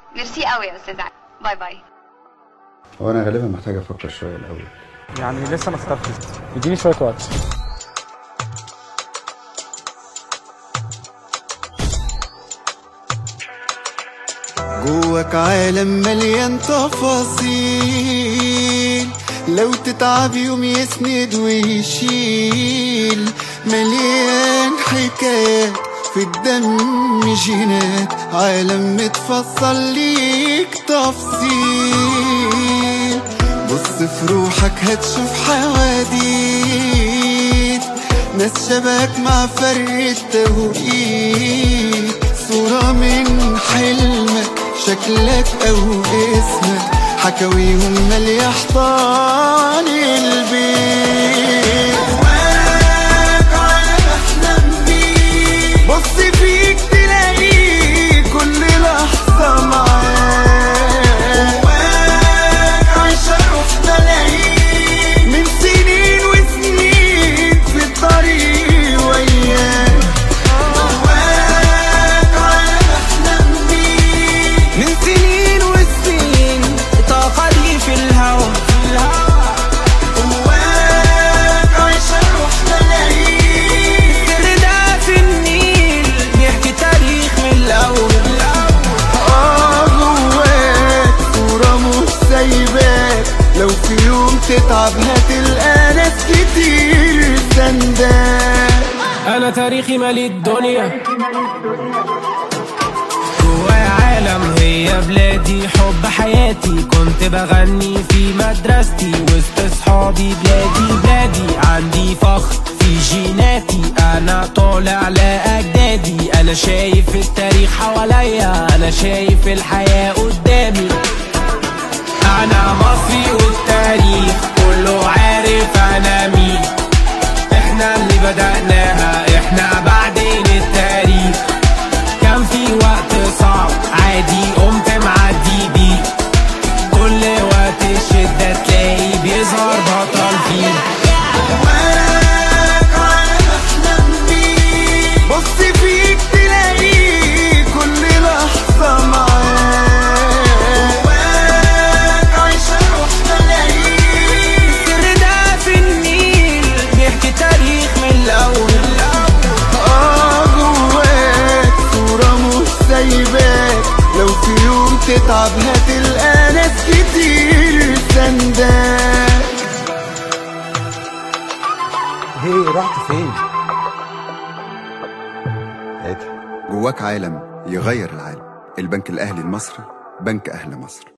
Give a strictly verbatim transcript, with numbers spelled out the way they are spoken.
ميرسي قوي يا استاذ علي. باي باي. هو انا غالبا محتاج افكر شويه الاول، يعني لسه ما اخترتش، اديني شويه وقت. جواك عالم مليان تفاصيل، لو تتعب يوم يسند ويشيل، مليان حكايات في الدم جينات، عالم متفصل ليك تفصيل. بص في روحك هتشوف حواديت، ناس شبهك مع فرق التوقيت، صورة من حلمك شكلك او اسمك، حكاويهم مالية حيطان البيت. جواك عالم احلام بيك، بص فيك تلاقيه كل لحظة معاك. جواك عايشة روح ملايين من سنين وسنين في الطريق وياك. لو في يوم تتعب هتلقى ناس كتير سنداك. انا تاريخي مالي الدنيا، جوايا عالم هي بلادي، حب حياتي كنت بغني في مدرستي، وسط صحابي بلادي بلادي، عندي فخر في جيناتي، انا طالع لاجدادي، انا شايف التاريخ حواليا، انا شايف الحياة قدامي، أنا مصري والتاريخ كله عارف أنا مين، إحنا اللي بدأناها، إحنا بعدين التاريخ، كان في وقت صعب عادي قمت معدي بيه، كل وقت الشدة تلاقي بيظهر بطل فيه. جواك عالم أحلام بيك، بص فيك تلاقيه كل لحظة معاك. لو في يوم تتعب هتلقى ناس كتير سنداك. هي رحت فين؟ جواك عالم يغير العالم. البنك الأهلي المصري، بنك أهل مصر.